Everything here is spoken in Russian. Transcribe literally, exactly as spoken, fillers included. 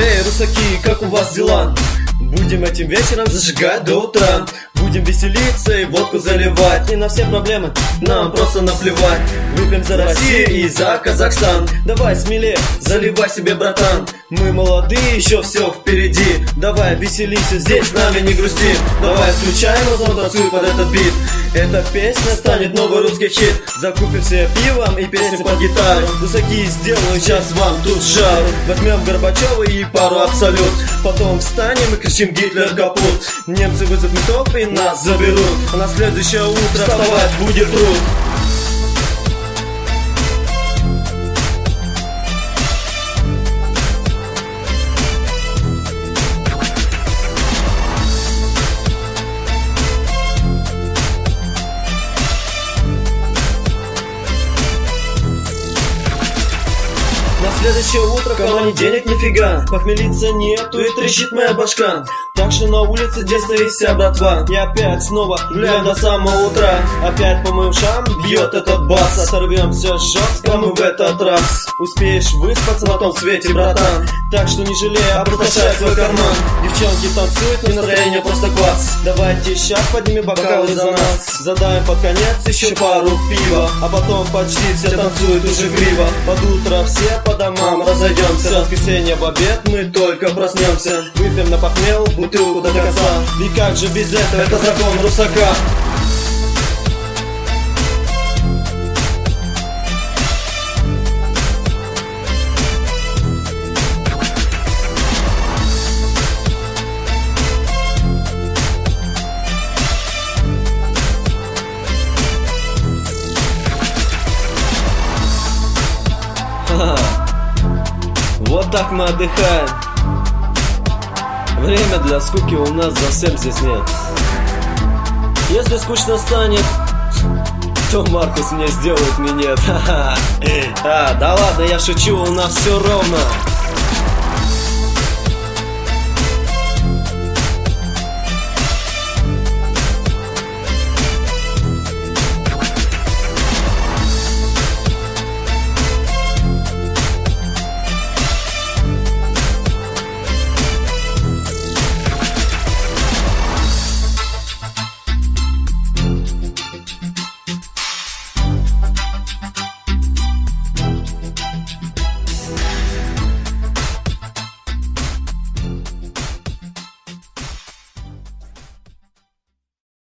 Эй, русаки, как у вас дела? Будем этим вечером зажигать до утра. Будем веселиться и водку заливать. Не на все проблемы нам просто наплевать. Выпьем за Россию и за Казахстан. Давай смелее, заливай себе, братан. Мы молодые, еще все впереди. Давай веселись, здесь с нами не грусти. Давай включай музон, танцуй под этот бит. Эта песня станет новый русский хит. Закупим себе пивом и песню под гитару. Русаки, сделаю сейчас вам тут жару. Возьмем Горбачева и пару Абсолют. Потом встанем и кричим Гитлер капут. Немцы вызовут ментов и нас заберут. А на следующее утро вставать будет труд. На следующее утро в кармане денег нифига. Похмелиться нету и трещит моя башка. Так что на улице где стоит вся братва. И опять снова гуляем до самого утра. Опять по моим шам бьет этот бас. Оторвемся жестко мы в этот раз. Успеешь выспаться на том свете, братан. Так что не жалей, опустошай свой карман. Девчонки танцуют, настроение просто класс. Давайте сейчас поднимем бокалы за нас. Задаем под конец еще пару пива. А потом почти все танцуют уже гриво. Под утро все по домам разойдемся. В воскресенье в обед мы только проснемся. Выпьем на похмел бутылку до конца. И как же без этого, это закон русака. Вот так мы отдыхаем. Время для скуки у нас совсем здесь нет. Если скучно станет, то Маркус мне сделает минет. А, да ладно, я шучу, у нас все ровно.